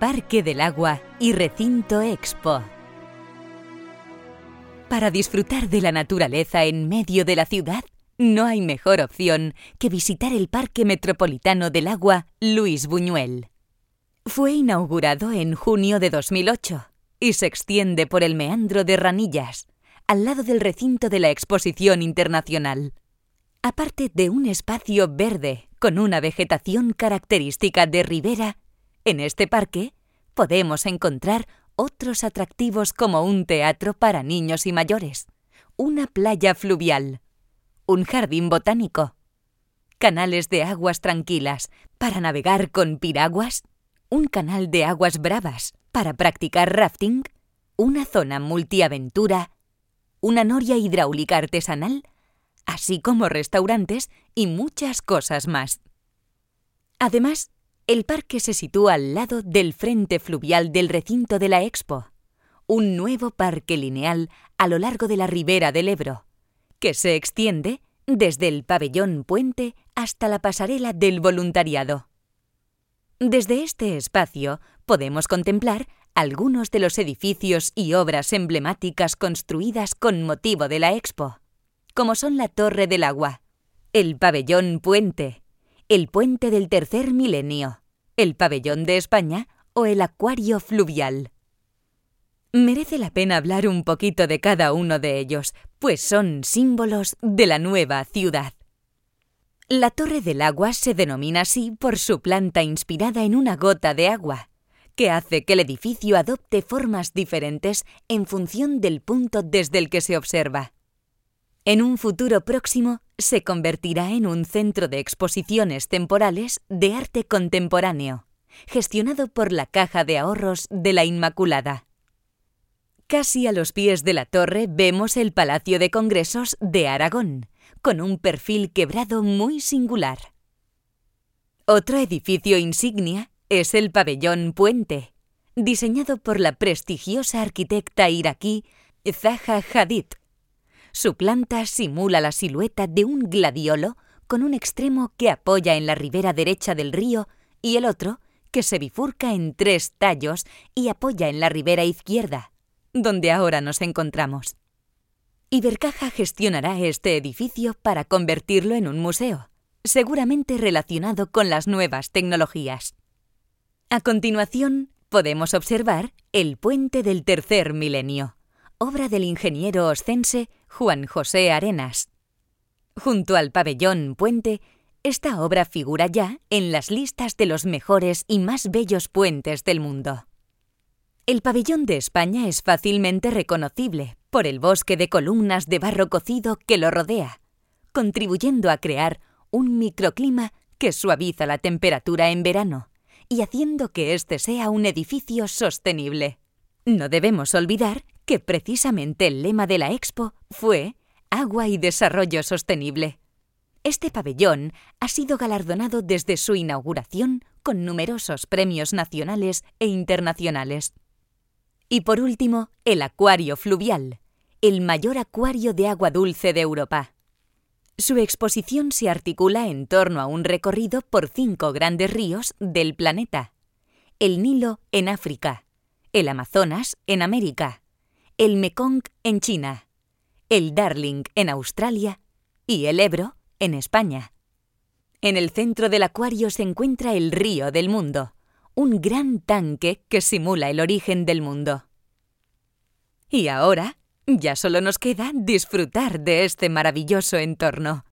Parque del Agua y Recinto Expo. Para disfrutar de la naturaleza en medio de la ciudad, no hay mejor opción que visitar el Parque Metropolitano del Agua Luis Buñuel. Fue inaugurado en junio de 2008 y se extiende por el meandro de Ranillas, al lado del recinto de la Exposición Internacional. Aparte de un espacio verde con una vegetación característica de ribera, en este parque podemos encontrar otros atractivos como un teatro para niños y mayores, una playa fluvial, un jardín botánico, canales de aguas tranquilas para navegar con piraguas, un canal de aguas bravas para practicar rafting, una zona multiaventura, una noria hidráulica artesanal, así como restaurantes y muchas cosas más. Además, el parque se sitúa al lado del frente fluvial del recinto de la Expo, un nuevo parque lineal a lo largo de la ribera del Ebro, que se extiende desde el pabellón Puente hasta la pasarela del voluntariado. Desde este espacio podemos contemplar algunos de los edificios y obras emblemáticas construidas con motivo de la Expo, como son la Torre del Agua, el pabellón Puente, el Puente del Tercer Milenio, el Pabellón de España o el Acuario Fluvial. Merece la pena hablar un poquito de cada uno de ellos, pues son símbolos de la nueva ciudad. La Torre del Agua se denomina así por su planta inspirada en una gota de agua, que hace que el edificio adopte formas diferentes en función del punto desde el que se observa. En un futuro próximo se convertirá en un centro de exposiciones temporales de arte contemporáneo, gestionado por la Caja de Ahorros de la Inmaculada. Casi a los pies de la torre vemos el Palacio de Congresos de Aragón, con un perfil quebrado muy singular. Otro edificio insignia es el Pabellón Puente, diseñado por la prestigiosa arquitecta iraquí Zaha Hadid. Su planta simula la silueta de un gladiolo con un extremo que apoya en la ribera derecha del río y el otro que se bifurca en 3 tallos y apoya en la ribera izquierda, donde ahora nos encontramos. Ibercaja gestionará este edificio para convertirlo en un museo, seguramente relacionado con las nuevas tecnologías. A continuación, podemos observar el Puente del Tercer Milenio, obra del ingeniero oscense Juan José Arenas. Junto al pabellón Puente, esta obra figura ya en las listas de los mejores y más bellos puentes del mundo. El pabellón de España es fácilmente reconocible por el bosque de columnas de barro cocido que lo rodea, contribuyendo a crear un microclima que suaviza la temperatura en verano y haciendo que este sea un edificio sostenible. No debemos olvidar que precisamente el lema de la Expo fue Agua y Desarrollo Sostenible. Este pabellón ha sido galardonado desde su inauguración con numerosos premios nacionales e internacionales. Y por último, el Acuario Fluvial, el mayor acuario de agua dulce de Europa. Su exposición se articula en torno a un recorrido por 5 grandes ríos del planeta: el Nilo en África, el Amazonas en América, el Mekong en China, el Darling en Australia y el Ebro en España. En el centro del acuario se encuentra el río del mundo, un gran tanque que simula el origen del mundo. Y ahora, ya solo nos queda disfrutar de este maravilloso entorno.